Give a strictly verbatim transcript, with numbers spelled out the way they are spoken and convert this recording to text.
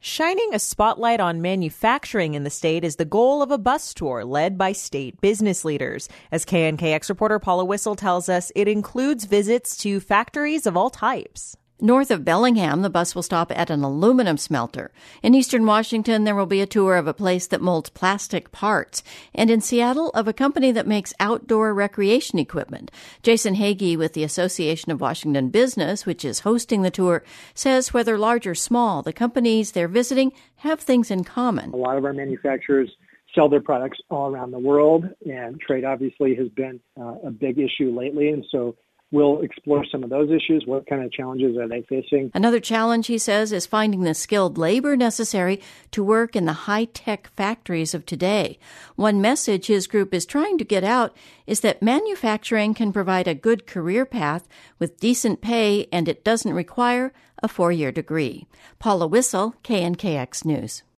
Shining a spotlight on manufacturing in the state is the goal of a bus tour led by state business leaders. As K N K X reporter Paula Whistle tells us, it includes visits to factories of all types. North of Bellingham, the bus will stop at an aluminum smelter. In eastern Washington, there will be a tour of a place that molds plastic parts. And in Seattle, of a company that makes outdoor recreation equipment. Jason Hagee with the Association of Washington Business, which is hosting the tour, says whether large or small, the companies they're visiting have things in common. A lot of our manufacturers sell their products all around the world, and trade obviously has been uh, a big issue lately. And so we'll explore some of those issues. What kind of challenges are they facing? Another challenge, he says, is finding the skilled labor necessary to work in the high-tech factories of today. One message his group is trying to get out is that manufacturing can provide a good career path with decent pay, and it doesn't require a four-year degree. Paula Whistle, K N K X News.